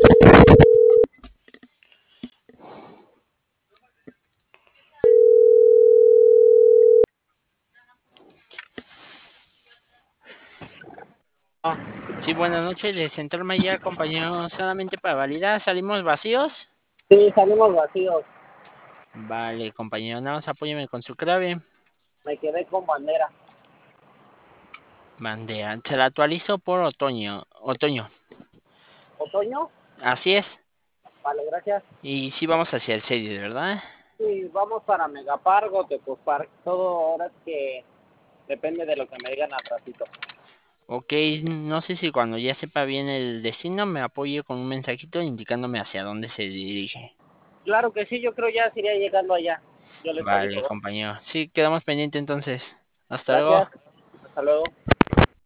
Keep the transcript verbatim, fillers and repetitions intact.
Ah, Sí, buenas noches, de Central Mayer, compañero, solamente para validar, ¿salimos vacíos? sí, salimos vacíos. Vale, compañero, nada más apóyeme con su clave. Me quedé con bandera. Bandera, se la actualizo por otoño, otoño, ¿Otoño? así es. Vale, gracias. Y sí vamos hacia el seis, ¿verdad? Sí, vamos para Megapark o Tecospark. Todo ahora es que depende de lo que me digan al ratito. Ok, no sé si cuando ya sepa bien el destino me apoye con un mensajito indicándome hacia dónde se dirige. Claro que sí, yo creo ya sería llegando allá. Yo les Vale, aviso. compañero. Sí, quedamos pendientes entonces. Hasta luego. Gracias. Hasta luego.